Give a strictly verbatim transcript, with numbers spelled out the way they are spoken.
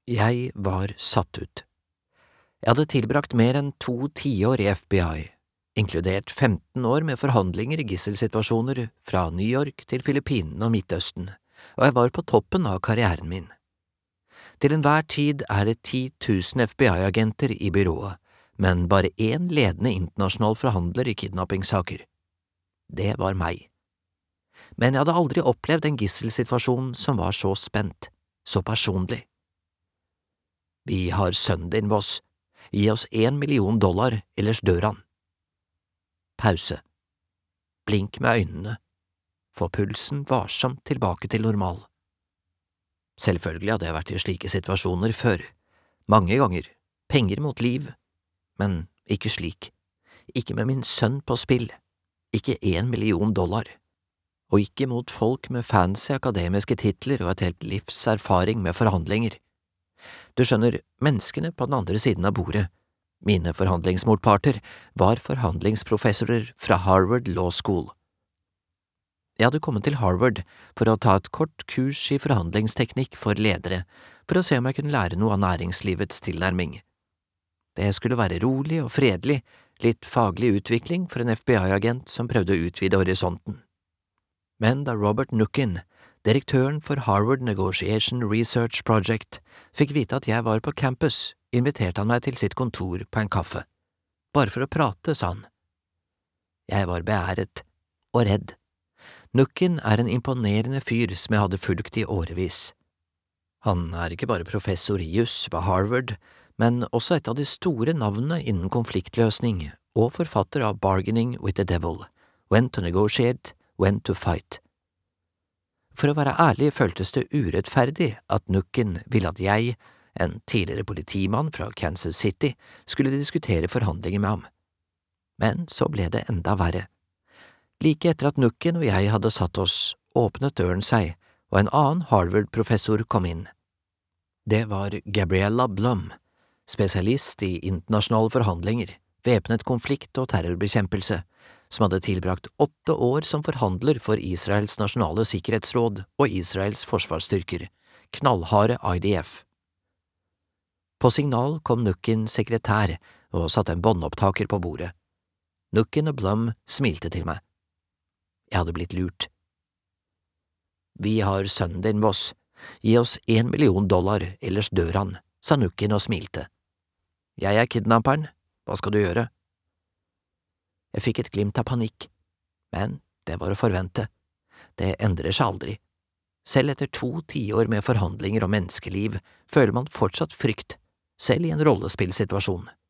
Jeg var satt ut. Jeg hadde tilbrakt mer enn to tiår i F B I, inkludert femten år med forhandlinger i gisselsituasjoner fra New York til Filippinene og Midtøsten, og jeg var på toppen av karrieren min. Til enhver tid er det ti tusen F B I-agenter i byrået, men bare én ledende internasjonal forhandler i kidnappingssaker. Det var meg. Men jeg hadde aldri opplevd en gisselsituasjon som var så spent, så personlig. Vi har sønnen din, Voss. Gi oss én million dollar, ellers dør han. Pause. Blink med øynene. Få pulsen varsomt tilbake til normal. Selvfølgelig hadde jeg vært i slike situasjoner før. Mange ganger. Penger mot liv. Men ikke slik. Ikke med min sønn på spill. Ikke én million dollar. Og ikke mot folk med fancy akademiske titler og et helt livs erfaring med forhandlinger. Du skjønner, menneskene på den andre siden av bordet, mine forhandlingsmotparter, var forhandlingsprofessorer fra Harvard Law School. Jeg hadde kommet til Harvard for å ta et kort kurs i forhandlingsteknikk for ledere, for å se om jeg kunne lære noe av næringslivets tilnærming. Det skulle være rolig og fredelig, litt faglig utvikling for en F B I-agent som prøvde å utvide horisonten. Men da Robert Nukin, direktøren for Harvard Negotiation Research Project, fikk vite at jeg var på campus, inviterte han meg til sitt kontor på en kaffe. Bare for å prate, sa han. Jeg var beæret og redd. Nukin er en imponerende fyr som jeg hadde fulgt i årevis. Han er ikke bare professor i juss ved Harvard, men også et av de store navnene innen konfliktløsning og forfatter av Bargaining with the Devil, When to Negotiate, When to Fight. For å være ærlig føltes det urettferdig at Nukin ville at jeg, en tidligere politimann fra Kansas City, skulle diskutere forhandlinger med ham. Men så ble det enda verre. Like etter at Nukin og jeg hadde satt oss, åpnet døren seg, og en annen Harvard-professor kom inn. Det var Gabriella Blum, spesialist i internasjonale forhandlinger, væpnet konflikt og terrorbekjempelse, som hadde tilbrakt åtte år som forhandler for Israels nasjonale sikkerhetsråd og Israels forsvarsstyrker, knallharde I D F. På signal kom Nukins sekretær og satte en båndopptaker på bordet. Nukin og Blum smilte til meg. Jeg hadde blitt lurt. Vi har sønnen din, Voss. Gi oss én million dollar, ellers dør han, sa Nukin og smilte. Jeg er kidnapperen. Hva skal du gjøre? Jeg fikk et glimt av panikk, men det var å forvente. Det endrer seg aldri. Selv etter to tiår med forhandlinger om menneskeliv føler man fortsatt frykt, selv i en rollespillsituasjon.